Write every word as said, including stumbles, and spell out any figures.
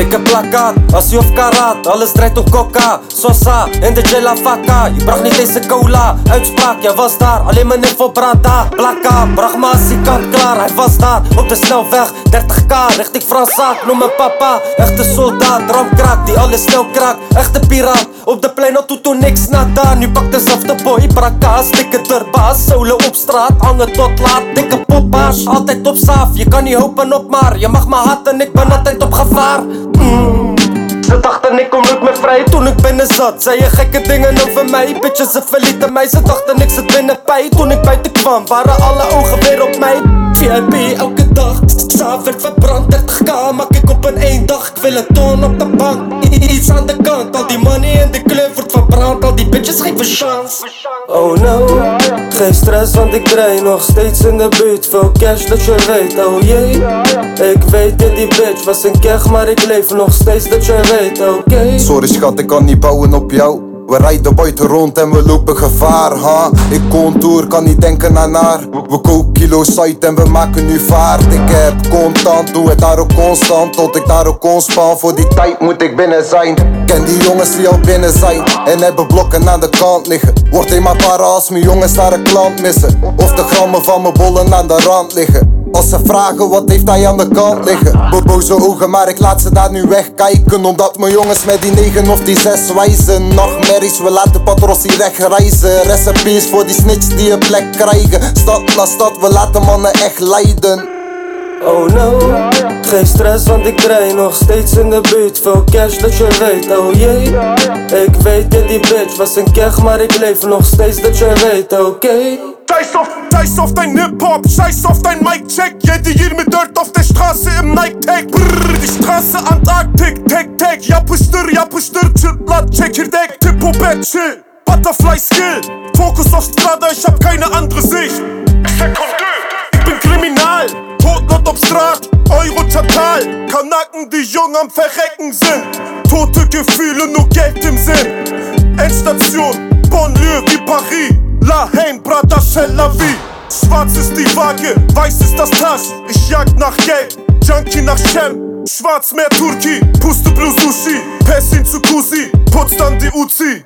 dikke plakkaat, Assie of karat, alles draait om coca, Sosa en de Jella Vakka. Je bracht niet deze cola, uitspraak, jij was daar, alleen mijn info brada. Plakka, bracht me Assie kant klaar, hij was daar, op de snelweg, dertig k, richting Fransaak, noem me papa. Echte soldaat, ramkraak, die alles snel kraakt, echte piraat, op de plein al doet toen niks nada. Nu pakt dezelfde boy, brakka, stikke derbaas, solo op straat, hangen tot laat, dikke poppaars, altijd op saaf, je kan niet hopen op maar, je mag me haten, ik ben altijd op gevaar. mm. Ze dachten ik kom nooit meer vrij toen ik binnen zat, zei je gekke dingen over mij, bitches ze verlieten mij, ze dachten ik zit binnen pij. Toen ik buiten kwam, waren alle ogen weer op mij. V I P elke dag, Sa werd verbrand, dertig k maak ik op een één dag. Ik wil een ton op de bank, I iets aan de kant, al die money in de club wordt verbrand, al die bitches geven chance. Oh no, geen stress want ik draai nog steeds in de buurt, veel cash dat je weet, oh jee. Ik weet dat die bitch was een keg, maar ik leef nog steeds dat je weet, oké. Okay. Sorry schat, ik kan niet bouwen op jou. We rijden buiten rond en we lopen gevaar, ha. Ik contour, kan niet denken aan haar. We koken kilo's uit en we maken nu vaart. Ik heb contant, doe het daar ook constant. Tot ik daar ook conspan, voor die tijd moet ik binnen zijn. Ken die jongens die al binnen zijn en hebben blokken aan de kant liggen. Word eenmaal para als mijn jongens daar een klant missen. Of de grammen van mijn bollen aan de rand liggen. Als ze vragen wat heeft hij aan de kant liggen. Boze ogen, maar ik laat ze daar nu wegkijken. Omdat mijn jongens met die negen of die zes wijzen. Nachtmerries, we laten patrossie recht reizen. Recipes voor die snitch die een plek krijgen. Stad na stad, we laten mannen echt lijden. Oh no, geen stress want ik draai nog steeds in de buurt, veel cash dat je weet, oh jee. Ik weet dat die bitch was een keg, maar ik leef nog steeds dat je weet, oké. Okay. Scheiß auf, scheiß auf dein Hip-Hop, scheiß auf dein Mic-Check. Jede hier mit Dirt auf der Straße im Nike-Tag. Brrr, die Straße Antarktik, tek tek. Yapıştır, yapıştır, çıtlat, çekirdek. Tipo Bad Chill, Butterfly Skill. Fokus auf Strada, ich hab keine andere Sicht. Sekundär, ich bin kriminal. Todlot auf Strat, Euro total. Kanaken, die jung am Verrecken sind. Tote Gefühle, nur Geld im Sinn. Endstation, Bonlieu wie Paris. La Haine, Brada, c'est la vie. Schwarz ist die Waage, weiß ist das Tasch. Ich jag nach Geld, Junkie nach Shem. Schwarz mehr Turki, Puste Blue Sushi. Pessin zu Kusi, putzt dann die Uzi.